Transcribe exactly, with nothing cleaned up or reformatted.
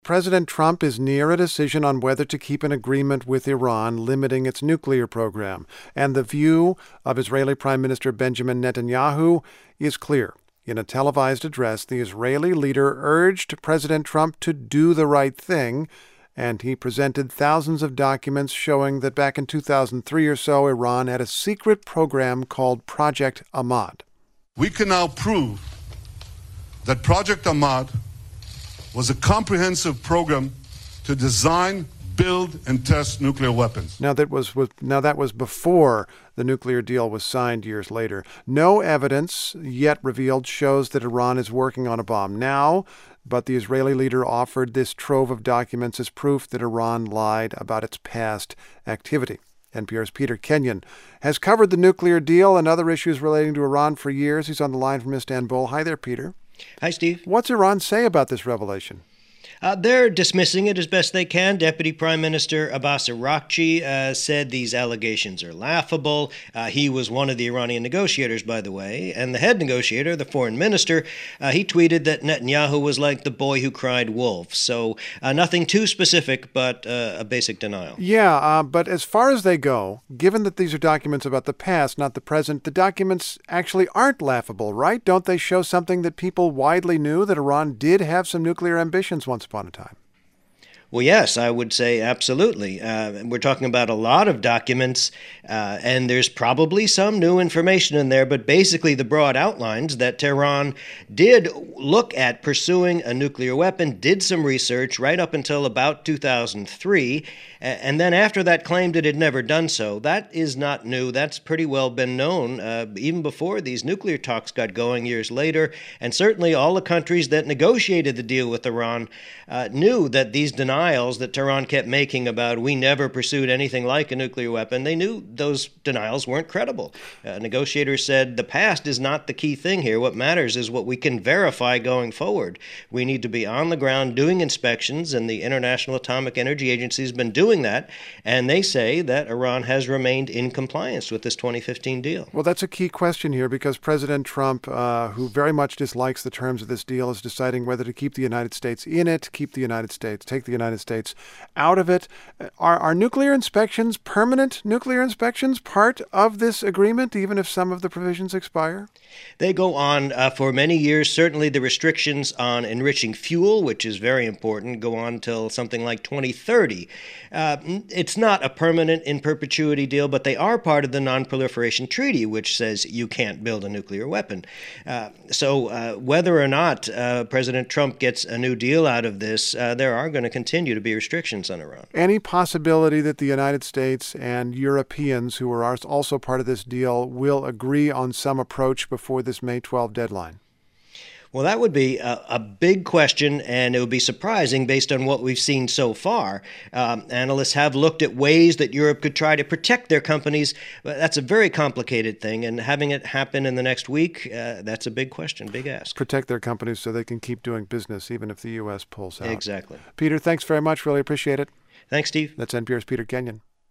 President Trump is near a decision on whether to keep an agreement with Iran limiting its nuclear program, and the view of Israeli Prime Minister Benjamin Netanyahu is clear. In a televised address, the Israeli leader urged President Trump to do the right thing, and he presented thousands of documents showing that back in two thousand three or so, Iran had a secret program called Project Ahmad. We can now prove that Project Ahmad was a comprehensive program to design, build, and test nuclear weapons. Now that was, was now that was before the nuclear deal was signed years later. No evidence yet revealed shows that Iran is working on a bomb now, but the Israeli leader offered this trove of documents as proof that Iran lied about its past activity. N P R's Peter Kenyon has covered the nuclear deal and other issues relating to Iran for years. He's on the line from Istanbul. Hi there, Peter. Hi, Steve. What's Iran say about this revelation? Uh, they're dismissing it as best they can. Deputy Prime Minister Abbas Araghchi uh, said these allegations are laughable. Uh, he was one of the Iranian negotiators, by the way, and the head negotiator, the foreign minister, uh, he tweeted that Netanyahu was like the boy who cried wolf. So uh, nothing too specific, but uh, a basic denial. Yeah, uh, but as far as they go, given that these are documents about the past, not the present, the documents actually aren't laughable, right? Don't they show something that people widely knew, that Iran did have some nuclear ambitions once upon a time? Well, yes, I would say absolutely. Uh, we're talking about a lot of documents, uh, and there's probably some new information in there, but basically the broad outlines that Tehran did look at pursuing a nuclear weapon, did some research right up until about two thousand three, and then after that claimed it had never done so. That is not new. That's pretty well been known uh, even before these nuclear talks got going years later, and certainly all the countries that negotiated the deal with Iran uh, knew that these denials that Tehran kept making about we never pursued anything like a nuclear weapon, they knew those denials weren't credible. Uh, negotiators said the past is not the key thing here. What matters is what we can verify going forward. We need to be on the ground doing inspections, and the International Atomic Energy Agency has been doing that, and they say that Iran has remained in compliance with this twenty fifteen deal. Well, that's a key question here because President Trump, uh, who very much dislikes the terms of this deal, is deciding whether to keep the United States in it, keep the United States, take the United States out of it. Are, are nuclear inspections, permanent nuclear inspections, part of this agreement, even if some of the provisions expire? They go on uh, for many years. Certainly the restrictions on enriching fuel, which is very important, go on till something like twenty thirty. Uh, it's not a permanent in perpetuity deal, but they are part of the Non-Proliferation Treaty, which says you can't build a nuclear weapon. Uh, so uh, whether or not uh, President Trump gets a new deal out of this, uh, there are going to continue to be restrictions on Iran. Any possibility that the United States and Europeans, who are also part of this deal, will agree on some approach before this May twelfth deadline? Well, that would be a, a big question, and it would be surprising based on what we've seen so far. Um, analysts have looked at ways that Europe could try to protect their companies, but that's a very complicated thing, and having it happen in the next week, uh, that's a big question, big ask. Protect their companies so they can keep doing business, even if the U S pulls out. Exactly. Peter, thanks very much. Really appreciate it. Thanks, Steve. That's N P R's Peter Kenyon.